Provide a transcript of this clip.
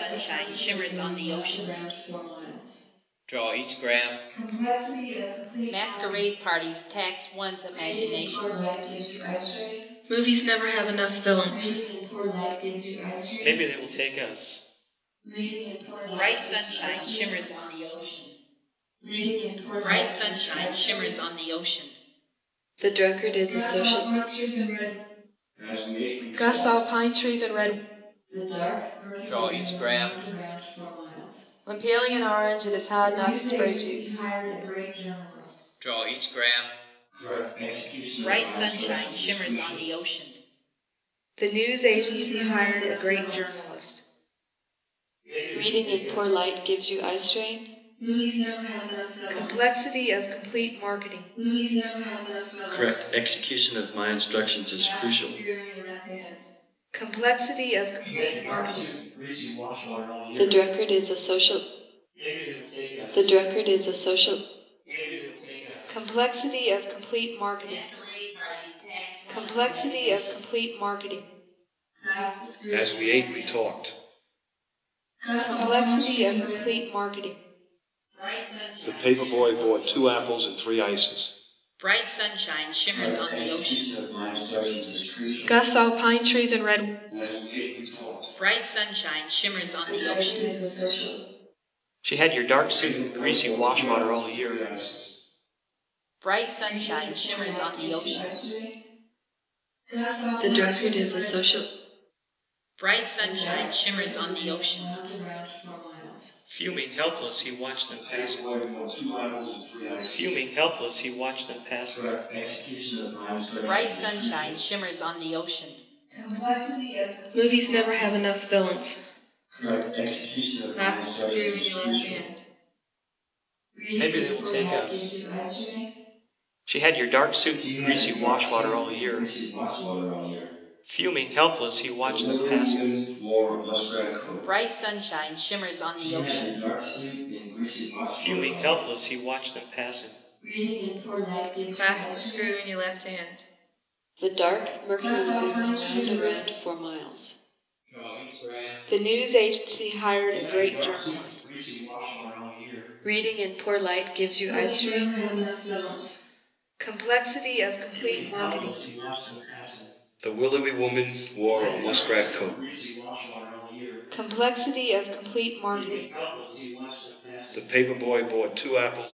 sunshine shimmers on the ocean. underground 4 miles. Draw each graph. Complexity of complete Masquerade parties tax one's reading in poor imagination. light gives you eye strain. Movies never have enough villains. Reading in poor light gives you eye strain. Maybe they will take us. Reading in poor light Bright gives you eye sunshine strain. shimmers on the ocean. Reading in poor Bright light gives you eye sunshine strain. shimmers on the ocean. The drunkard is a social. Gus saw pine trees and red. the dark, murky Draw each graph. underground 4 miles. When peeling an orange, it is hard The not to news spray agency juice. hired a great journalist. Draw each graph. Bright sunshine shimmers on the ocean. The news agency hired a great journalist. Reading in poor light gives you eye strain. Movies never have enough villains. Complexity of complete marketing. Movies never have enough villains. Correct. Execution of my instructions is crucial. Screw in your left hand. Complexity of complete marketing. The drunkard is a social. The drunkard is a social. Complexity of complete marketing. Masquerade parties tax one's Complexity of imagination. complete marketing. As we ate, we talked. Complexity of complete marketing. Bright The sunshine paper boy shimmers on bought the 2 ocean. apples and 3 ices. Bright sunshine shimmers on the ocean. Gus saw pine trees and red. Bright sunshine shimmers on the The ocean. drunkard is a social. She had your dark suit and greasy wash water all year. Bright sunshine shimmers on the ocean. The drunkard is a social. Bright sunshine shimmers on the ocean. Around 4 miles. Fuming helpless, he watched them passing. Fuming helpless, he watched them passing. Bright sunshine shimmers on the ocean. Complexity of Movies never have enough villains. clasp the screw in your left hand. Maybe they will take us. Gives you eye strain. She had your dark suit and greasy wash water all year. Fuming helpless, he watched them passing. Bright sunshine shimmers on the ocean. Fuming helpless, he watched them passing. Reading in poor light gives you Clasp eye the strain. screw in your left hand. The dark, murky lagoon wound around 4 miles. The news agency hired a great journalist. Reading in poor light gives you eye Movies strain. never have enough villains. Complexity of complete marketing. The willowy woman wore a muskrat coat. Complexity of complete marketing. The paper boy bought 2 apples.